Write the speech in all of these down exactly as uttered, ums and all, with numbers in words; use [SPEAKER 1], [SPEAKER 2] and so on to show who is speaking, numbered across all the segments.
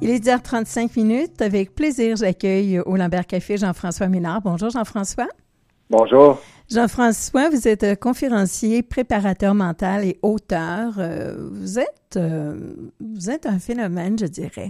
[SPEAKER 1] Il est dix heures trente-cinq minutes. Avec plaisir, j'accueille au Lambert Café Jean-François Ménard. Bonjour Jean-François.
[SPEAKER 2] Bonjour.
[SPEAKER 1] Jean-François, vous êtes conférencier, préparateur mental et auteur. Euh, vous êtes euh, vous êtes un phénomène, je dirais.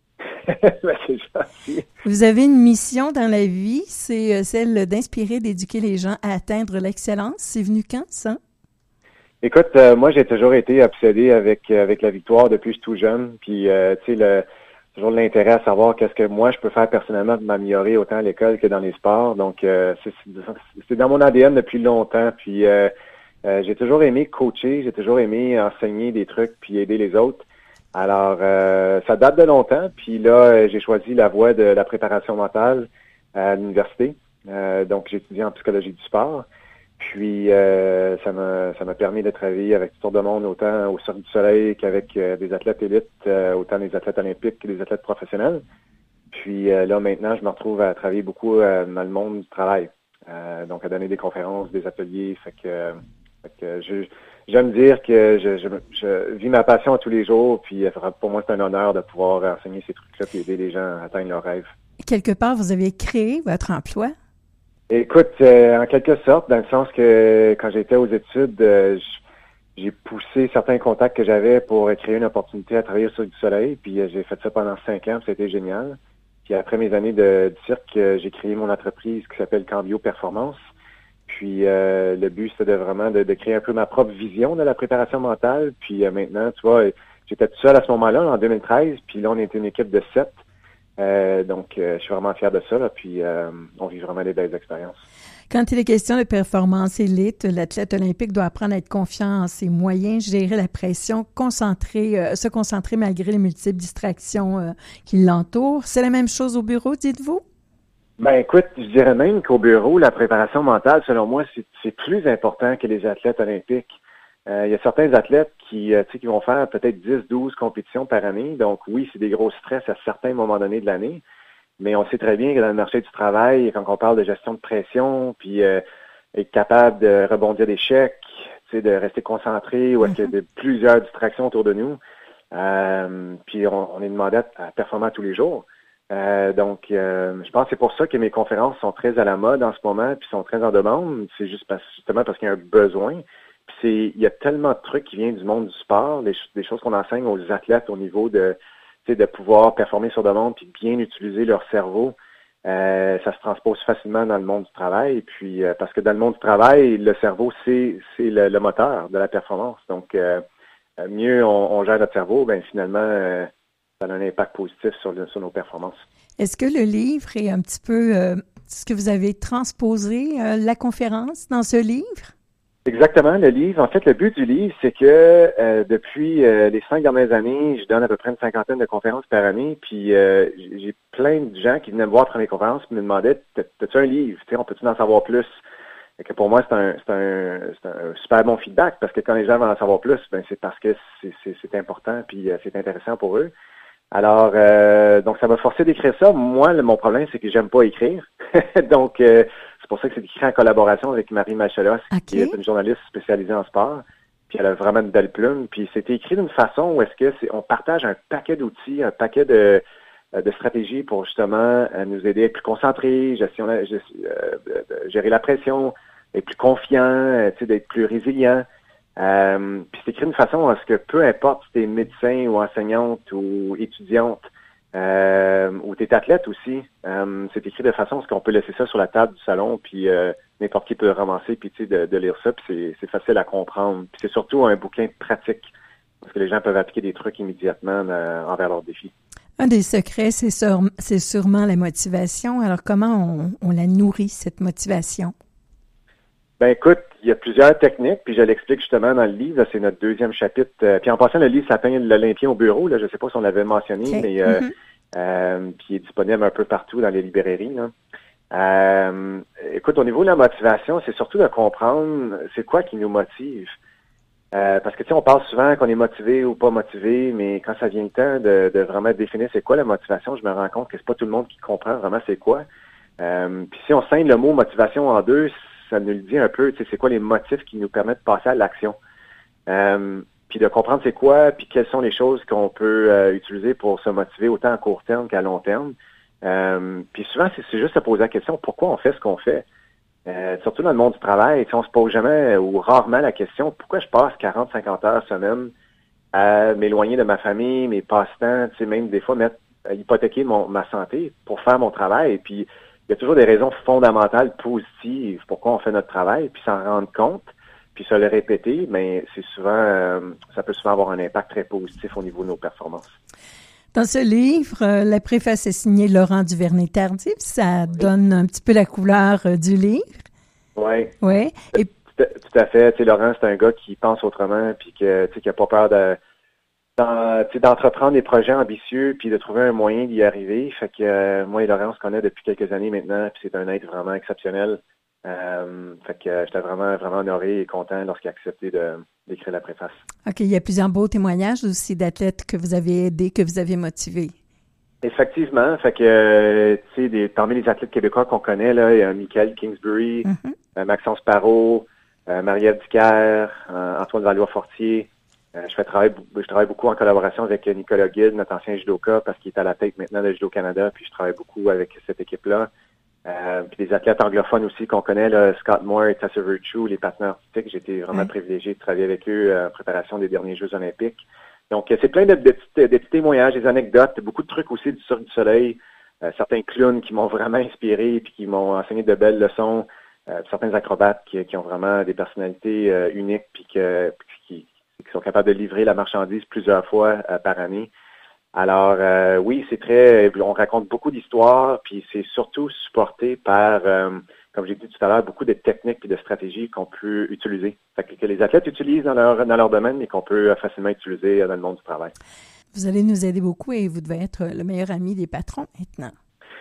[SPEAKER 2] Ben, c'est gentil.
[SPEAKER 1] Vous avez une mission dans la vie, c'est celle d'inspirer, d'éduquer les gens à atteindre l'excellence. C'est venu quand, ça?
[SPEAKER 2] Écoute, euh, moi, j'ai toujours été obsédé avec avec la victoire depuis que je suis tout jeune. Puis, euh, tu sais, le toujours l'intérêt à savoir qu'est-ce que moi, je peux faire personnellement pour m'améliorer autant à l'école que dans les sports. Donc, euh, c'est, c'est dans mon A D N depuis longtemps. Puis, euh, euh, j'ai toujours aimé coacher, j'ai toujours aimé enseigner des trucs puis aider les autres. Alors, euh, ça date de longtemps. Puis là, j'ai choisi la voie de la préparation mentale à l'université. Euh, donc, j'ai étudié en psychologie du sport. Puis, euh, ça m'a ça m'a permis de travailler avec tout le monde, autant au Cirque du Soleil qu'avec euh, des athlètes élites, euh, autant des athlètes olympiques que des athlètes professionnels. Puis euh, là, maintenant, je me retrouve à travailler beaucoup euh, dans le monde du travail. Euh, donc, à donner des conférences, des ateliers. Fait que, euh, fait que je, j'aime dire que je, je, je vis ma passion tous les jours. Puis, pour moi, c'est un honneur de pouvoir enseigner ces trucs-là et aider les gens à atteindre leurs rêves.
[SPEAKER 1] Quelque part, vous avez créé votre emploi?
[SPEAKER 2] Écoute, euh, en quelque sorte, dans le sens que quand j'étais aux études, euh, j'ai poussé certains contacts que j'avais pour créer une opportunité à travailler sur du soleil. Puis euh, j'ai fait ça pendant cinq ans, puis c'était génial. Puis après mes années de, de cirque, euh, j'ai créé mon entreprise qui s'appelle Cambio Performance. Puis euh, le but, c'était de vraiment de, de créer un peu ma propre vision de la préparation mentale. Puis euh, maintenant, tu vois, j'étais tout seul à ce moment-là, en deux mille treize. Puis là, on était une équipe de sept. Euh, donc, euh, je suis vraiment fier de ça, là, puis euh, on vit vraiment des belles expériences.
[SPEAKER 1] Quand il est question de performance élite, l'athlète olympique doit apprendre à être confiant en ses moyens, gérer la pression, concentrer, euh, se concentrer malgré les multiples distractions euh, qui l'entourent. C'est la même chose au bureau, dites-vous?
[SPEAKER 2] Ben écoute, je dirais même qu'au bureau, la préparation mentale, selon moi, c'est, c'est plus important que les athlètes olympiques. Euh, il y a certains athlètes qui, euh, tu sais, qui vont faire peut-être dix, douze compétitions par année. Donc oui, c'est des gros stress à certains moments donnés de l'année. Mais on sait très bien que dans le marché du travail, quand on parle de gestion de pression, puis euh, être capable de rebondir d'échecs, tu sais, de rester concentré, ou est-ce qu'il y a de, plusieurs distractions autour de nous. Euh, puis on, on est demandé à, à performer tous les jours. Euh, donc, euh, je pense que c'est pour ça que mes conférences sont très à la mode en ce moment, puis sont très en demande. C'est juste parce, justement parce qu'il y a un besoin. C'est, il y a tellement de trucs qui viennent du monde du sport, des, des choses qu'on enseigne aux athlètes au niveau de, tu sais, de pouvoir performer sur demande puis bien utiliser leur cerveau. Euh, ça se transpose facilement dans le monde du travail. Puis euh, parce que dans le monde du travail, le cerveau, c'est, c'est le, le moteur de la performance. Donc, euh, mieux on, on gère notre cerveau, ben finalement, euh, ça a un impact positif sur, le, sur nos performances.
[SPEAKER 1] Est-ce que le livre est un petit peu euh, ce que vous avez transposé, euh, la conférence dans ce livre?
[SPEAKER 2] Exactement, le livre. En fait, le but du livre, c'est que euh, depuis euh, les cinq dernières années, je donne à peu près une cinquantaine de conférences par année, puis euh, j'ai plein de gens qui venaient me voir après mes conférences et me demandaient « T'as-tu un livre? Tu sais, on peut-tu en savoir plus? » Et que pour moi, c'est un, c'est un c'est un super bon feedback, parce que quand les gens veulent en savoir plus, ben c'est parce que c'est, c'est, c'est important puis euh, c'est intéressant pour eux. Alors, euh, donc ça m'a forcé d'écrire ça. Moi, le, mon problème, c'est que j'aime pas écrire. donc, euh, c'est pour ça que c'est écrit en collaboration avec Marie Machelos,
[SPEAKER 1] okay.
[SPEAKER 2] qui est une journaliste spécialisée en sport. Puis elle a vraiment une belle plume. Puis c'était écrit d'une façon où est-ce que c'est, on partage un paquet d'outils, un paquet de, de stratégies pour justement nous aider à être plus concentrés, gestion, euh, gérer la pression, être plus confiant, tu sais, d'être plus résilient. Euh, puis c'est écrit d'une façon à ce que peu importe si t'es médecin ou enseignante ou étudiante euh, ou t'es athlète aussi, euh, c'est écrit de façon à ce qu'on peut laisser ça sur la table du salon, puis euh, n'importe qui peut le ramasser, puis tu sais, de, de lire ça, puis c'est, c'est facile à comprendre. Puis c'est surtout un bouquin pratique, parce que les gens peuvent appliquer des trucs immédiatement euh, envers leurs défis.
[SPEAKER 1] Un des secrets, c'est, sur, c'est sûrement la motivation. Alors comment on, on la nourrit, cette motivation?
[SPEAKER 2] Ben écoute, il y a plusieurs techniques, puis je l'explique justement dans le livre, là, c'est notre deuxième chapitre. Euh, puis en passant, le livre s'appelle l'Olympien au bureau, là, je ne sais pas si on l'avait mentionné, okay. mais euh, mm-hmm. euh, puis il est disponible un peu partout dans les librairies. Là. Euh, écoute, au niveau de la motivation, c'est surtout de comprendre c'est quoi qui nous motive. Euh, parce que tu sais, on parle souvent qu'on est motivé ou pas motivé, mais quand ça vient le temps de, de vraiment définir c'est quoi la motivation, je me rends compte que c'est pas tout le monde qui comprend vraiment c'est quoi. Euh, puis si on scinde le mot motivation en deux, ça nous le dit un peu, tu sais, c'est quoi les motifs qui nous permettent de passer à l'action. Euh, puis de comprendre c'est quoi, puis quelles sont les choses qu'on peut euh, utiliser pour se motiver autant à court terme qu'à long terme. Euh, puis souvent, c'est, c'est juste se poser la question, pourquoi on fait ce qu'on fait? Euh, surtout dans le monde du travail, on se pose jamais ou rarement la question, pourquoi je passe quarante à cinquante heures semaine à m'éloigner de ma famille, mes passe-temps, tu sais, même des fois mettre, hypothéquer mon, ma santé pour faire mon travail. Et puis, il y a toujours des raisons fondamentales positives pourquoi on fait notre travail, puis s'en rendre compte, puis se le répéter, mais c'est souvent, euh, ça peut souvent avoir un impact très positif au niveau de nos performances.
[SPEAKER 1] Dans ce livre, euh, la préface est signée Laurent Duvernay-Tardif. Ça oui. donne un petit peu la couleur euh, du livre.
[SPEAKER 2] Oui.
[SPEAKER 1] Oui. Et...
[SPEAKER 2] Tout, tout à fait. Tu sais, Laurent, c'est un gars qui pense autrement, puis que, tu sais, qui n'a pas peur de, dans, tu sais, d'entreprendre des projets ambitieux, puis de trouver un moyen d'y arriver. Fait que euh, moi et Laurent, on se connaît depuis quelques années maintenant, puis c'est un être vraiment exceptionnel. Euh, fait que euh, j'étais vraiment, vraiment honoré et content lorsqu'il a accepté de, d'écrire la préface.
[SPEAKER 1] OK. Il y a plusieurs beaux témoignages aussi d'athlètes que vous avez aidés, que vous avez motivés.
[SPEAKER 2] Effectivement. Fait que, euh, tu sais, des, parmi les athlètes québécois qu'on connaît, là, il y a Michael Kingsbury, mm-hmm. euh, Maxence Parot, euh, Marie-Ève Dicker, euh, Antoine Valois-Fortier. Euh, je fais travailler, je travaille beaucoup en collaboration avec Nicolas Guide, notre ancien judoka, parce qu'il est à la tête maintenant de Judo Canada, puis je travaille beaucoup avec cette équipe-là. Euh, puis des athlètes anglophones aussi qu'on connaît, là, Scott Moore et Tessa Virtue, les patineurs artistiques. J'ai été vraiment oui. privilégié de travailler avec eux euh, en préparation des derniers Jeux olympiques. Donc, c'est plein de, de, de, de petits témoignages, des anecdotes, beaucoup de trucs aussi du Cirque du Soleil, euh, certains clowns qui m'ont vraiment inspiré puis qui m'ont enseigné de belles leçons, euh, certains acrobates qui, qui ont vraiment des personnalités euh, uniques puis que, qui, qui sont capables de livrer la marchandise plusieurs fois euh, par année. Alors, euh, oui, c'est très, on raconte beaucoup d'histoires, puis c'est surtout supporté par, euh, comme j'ai dit tout à l'heure, beaucoup de techniques et de stratégies qu'on peut utiliser. Fait que, que les athlètes utilisent dans leur, dans leur domaine, mais qu'on peut facilement utiliser dans le monde du travail.
[SPEAKER 1] Vous allez nous aider beaucoup et vous devez être le meilleur ami des patrons maintenant.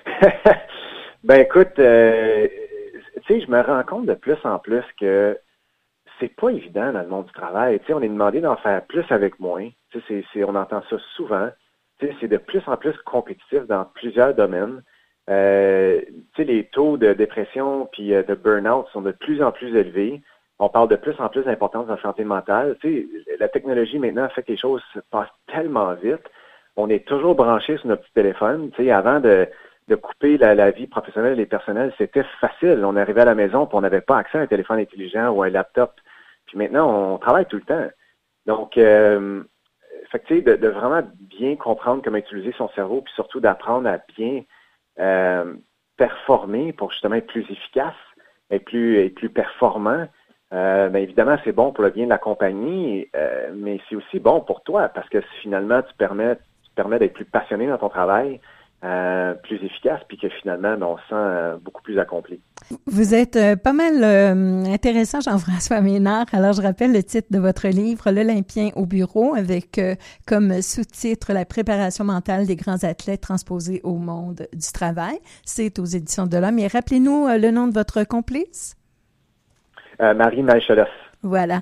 [SPEAKER 2] Ben, écoute, euh, tu sais, je me rends compte de plus en plus que c'est pas évident dans le monde du travail. Tu sais, on est demandé d'en faire plus avec moins. Tu sais, c'est, c'est, on entend ça souvent. Tu sais, c'est de plus en plus compétitif dans plusieurs domaines. Euh, tu sais, les taux de dépression puis de burn-out sont de plus en plus élevés. On parle de plus en plus d'importance dans la santé mentale. Tu sais, la technologie maintenant fait que les choses se passent tellement vite. On est toujours branché sur notre petit téléphone. Tu sais, avant de, de couper la, la vie professionnelle et personnelle, c'était facile. On arrivait à la maison puis on n'avait pas accès à un téléphone intelligent ou à un laptop. Puis maintenant, on travaille tout le temps. Donc, euh, fait que, tu sais, de, de vraiment bien comprendre comment utiliser son cerveau, puis surtout d'apprendre à bien euh, performer pour justement être plus efficace, être plus, être plus performant. Euh, bien évidemment, c'est bon pour le bien de la compagnie, euh, mais c'est aussi bon pour toi parce que finalement, tu permets, tu permets d'être plus passionné dans ton travail, euh, plus efficace, puis que finalement, ben, on se sent euh, beaucoup plus accompli.
[SPEAKER 1] Vous êtes euh, pas mal euh, intéressant, Jean-François Ménard. Alors, je rappelle le titre de votre livre, L'Olympien au bureau, avec euh, comme sous-titre La préparation mentale des grands athlètes transposés au monde du travail. C'est aux éditions de l'Homme. Et rappelez-nous euh, le nom de votre complice.
[SPEAKER 2] Euh, Marie Malchelas.
[SPEAKER 1] Voilà.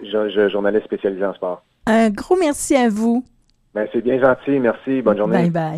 [SPEAKER 2] Journaliste spécialisée en sport.
[SPEAKER 1] Un gros merci à vous.
[SPEAKER 2] Ben, c'est bien gentil. Merci. Bonne journée.
[SPEAKER 1] Bye bye.